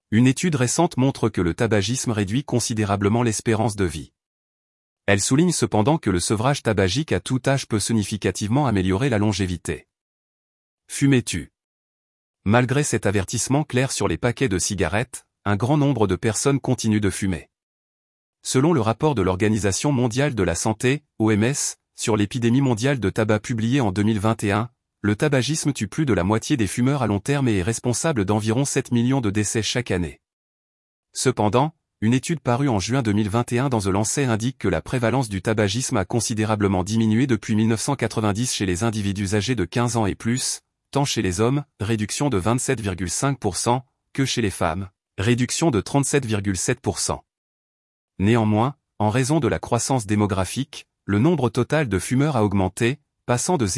Une étude récente montre que le tabagisme réduit considérablement l'espérance de vie. Elle souligne cependant que le sevrage tabagique à tout âge peut significativement améliorer la longévité. Fumer-tu? Malgré cet avertissement clair sur les paquets de cigarettes, un grand nombre de personnes continuent de fumer. Selon le rapport de l'Organisation mondiale de la santé, OMS, sur l'épidémie mondiale de tabac publié en 2021, le tabagisme tue plus de la moitié des fumeurs à long terme et est responsable d'environ 7 millions de décès chaque année. Cependant, une étude parue en juin 2021 dans The Lancet indique que la prévalence du tabagisme a considérablement diminué depuis 1990 chez les individus âgés de 15 ans et plus, tant chez les hommes, réduction de 27,5%, que chez les femmes, réduction de 37,7%. Néanmoins, en raison de la croissance démographique, le nombre total de fumeurs a augmenté, passant de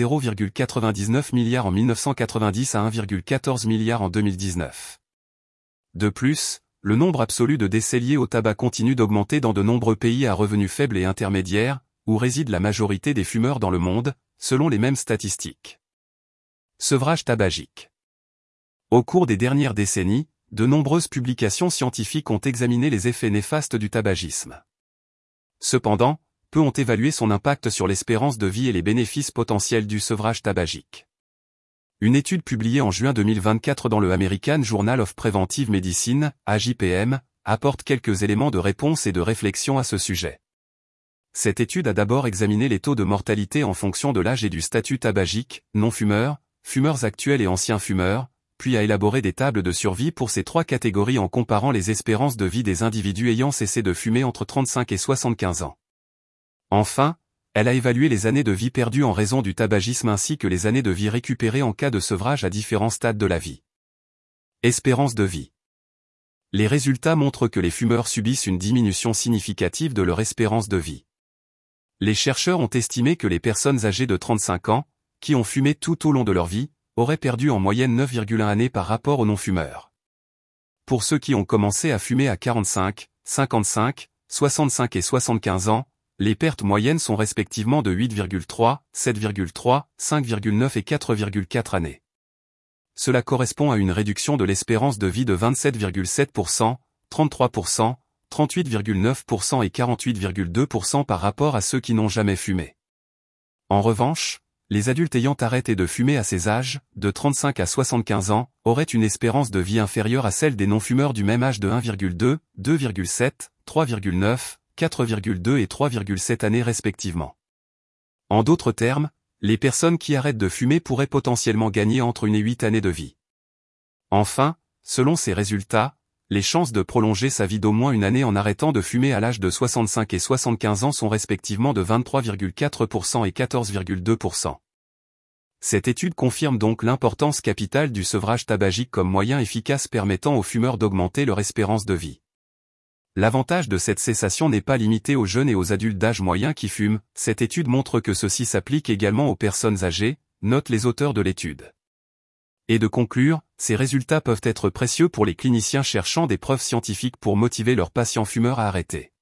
0,99 milliard en 1990 à 1,14 milliard en 2019. De plus, le nombre absolu de décès liés au tabac continue d'augmenter dans de nombreux pays à revenus faibles et intermédiaires, où réside la majorité des fumeurs dans le monde, selon les mêmes statistiques. Sevrage tabagique. Au cours des dernières décennies, de nombreuses publications scientifiques ont examiné les effets néfastes du tabagisme. Cependant, peu ont évalué son impact sur l'espérance de vie et les bénéfices potentiels du sevrage tabagique. Une étude publiée en juin 2024 dans le American Journal of Preventive Medicine, AJPM, apporte quelques éléments de réponse et de réflexion à ce sujet. Cette étude a d'abord examiné les taux de mortalité en fonction de l'âge et du statut tabagique, non-fumeurs, fumeurs actuels et anciens fumeurs, puis a élaboré des tables de survie pour ces trois catégories en comparant les espérances de vie des individus ayant cessé de fumer entre 35 et 75 ans. Enfin, elle a évalué les années de vie perdues en raison du tabagisme ainsi que les années de vie récupérées en cas de sevrage à différents stades de la vie. Espérance de vie. Les résultats montrent que les fumeurs subissent une diminution significative de leur espérance de vie. Les chercheurs ont estimé que les personnes âgées de 35 ans, qui ont fumé tout au long de leur vie, auraient perdu en moyenne 9,1 années par rapport aux non-fumeurs. Pour ceux qui ont commencé à fumer à 45, 55, 65 et 75 ans, les pertes moyennes sont respectivement de 8,3, 7,3, 5,9 et 4,4 années. Cela correspond à une réduction de l'espérance de vie de 27,7%, 33%, 38,9% et 48,2% par rapport à ceux qui n'ont jamais fumé. En revanche, les adultes ayant arrêté de fumer à ces âges, de 35 à 75 ans, auraient une espérance de vie inférieure à celle des non-fumeurs du même âge de 1,2, 2,7, 3,9, 4,2 et 3,7 années respectivement. En d'autres termes, les personnes qui arrêtent de fumer pourraient potentiellement gagner entre 1 et 8 années de vie. Enfin, selon ces résultats, les chances de prolonger sa vie d'au moins une année en arrêtant de fumer à l'âge de 65 et 75 ans sont respectivement de 23,4% et 14,2%. Cette étude confirme donc l'importance capitale du sevrage tabagique comme moyen efficace permettant aux fumeurs d'augmenter leur espérance de vie. L'avantage de cette cessation n'est pas limité aux jeunes et aux adultes d'âge moyen qui fument, cette étude montre que ceci s'applique également aux personnes âgées, notent les auteurs de l'étude. Et de conclure, ces résultats peuvent être précieux pour les cliniciens cherchant des preuves scientifiques pour motiver leurs patients fumeurs à arrêter.